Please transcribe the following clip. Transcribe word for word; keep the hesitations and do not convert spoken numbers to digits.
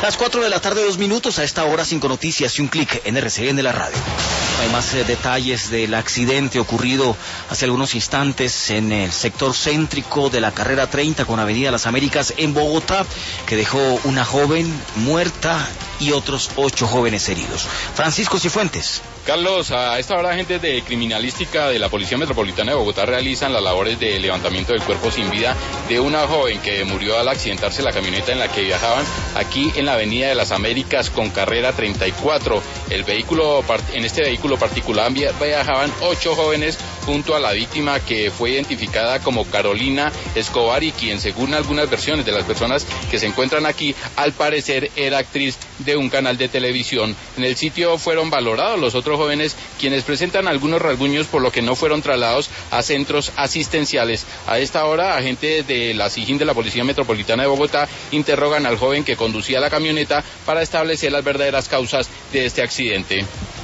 Las cuatro de la tarde, dos minutos, a esta hora Cinco Noticias y un clic en R C N La Radio. Hay más eh, detalles del accidente ocurrido hace algunos instantes en el sector céntrico de la carrera treinta con Avenida Las Américas en Bogotá, que dejó una joven muerta y otros ocho jóvenes heridos. Francisco Cifuentes. Carlos, a esta hora agentes de criminalística de la Policía Metropolitana de Bogotá realizan las labores de levantamiento del cuerpo sin vida de una joven que murió al accidentarse la camioneta en la que viajaban aquí en la Avenida de las Américas con carrera treinta y cuatro. El vehículo, en este vehículo particular viajaban ocho jóvenes junto a la víctima, que fue identificada como Carolina Escobar y quien, según algunas versiones de las personas que se encuentran aquí, al parecer era actriz de un canal de televisión. En el sitio fueron valorados los otros jóvenes, quienes presentan algunos rasguños, por lo que no fueron trasladados a centros asistenciales. A esta hora, agentes de la SIJIN de la Policía Metropolitana de Bogotá interrogan al joven que conducía la camioneta para establecer las verdaderas causas de este accidente.